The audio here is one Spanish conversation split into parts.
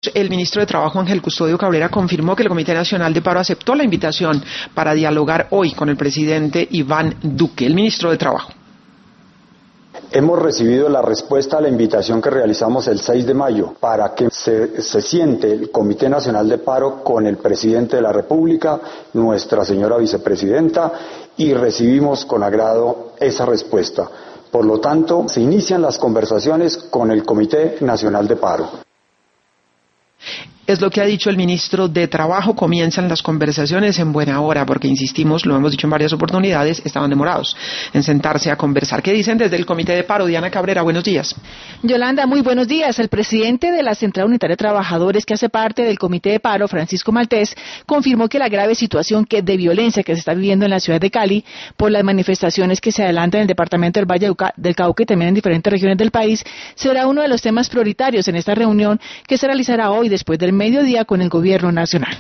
El ministro de Trabajo, Ángel Custodio Cabrera, confirmó que el Comité Nacional de Paro aceptó la invitación para dialogar hoy con el presidente Iván Duque. El ministro de Trabajo. Hemos recibido la respuesta a la invitación que realizamos el 6 de mayo para que se siente el Comité Nacional de Paro con el presidente de la República, nuestra señora vicepresidenta, y recibimos con agrado esa respuesta. Por lo tanto, se inician las conversaciones con el Comité Nacional de Paro. Es lo que ha dicho el ministro de Trabajo. Comienzan las conversaciones en buena hora, porque insistimos, lo hemos dicho en varias oportunidades, estaban demorados en sentarse a conversar. ¿Qué dicen desde el Comité de Paro? Diana Cabrera, buenos días. Yolanda, muy buenos días. El presidente de la Central Unitaria de Trabajadores, que hace parte del Comité de Paro, Francisco Maltés, confirmó que la grave situación de violencia que se está viviendo en la ciudad de Cali por las manifestaciones que se adelantan en el departamento del Valle del Cauca y también en diferentes regiones del país será uno de los temas prioritarios en esta reunión que se realizará hoy después del mediodía con el gobierno nacional.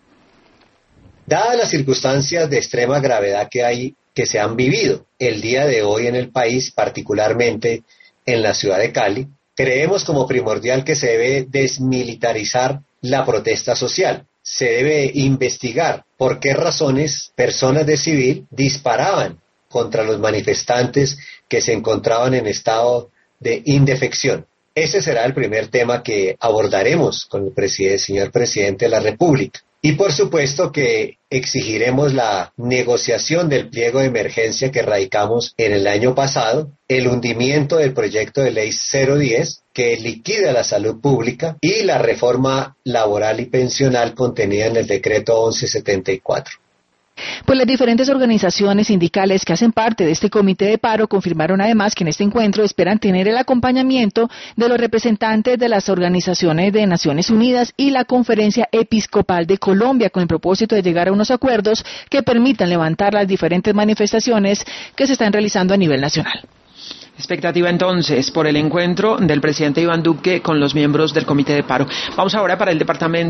Dadas las circunstancias de extrema gravedad que se han vivido el día de hoy en el país, particularmente en la ciudad de Cali, creemos como primordial que se debe desmilitarizar la protesta social. Se debe investigar por qué razones personas de civil disparaban contra los manifestantes que se encontraban en estado de indefección. Ese será el primer tema que abordaremos con el señor presidente de la República. Y por supuesto que exigiremos la negociación del pliego de emergencia que radicamos en el año pasado, el hundimiento del proyecto de ley 010 que liquida la salud pública y la reforma laboral y pensional contenida en el decreto 1174. Pues las diferentes organizaciones sindicales que hacen parte de este comité de paro confirmaron además que en este encuentro esperan tener el acompañamiento de los representantes de las organizaciones de Naciones Unidas y la Conferencia Episcopal de Colombia con el propósito de llegar a unos acuerdos que permitan levantar las diferentes manifestaciones que se están realizando a nivel nacional. Expectativa entonces por el encuentro del presidente Iván Duque con los miembros del comité de paro. Vamos ahora para el departamento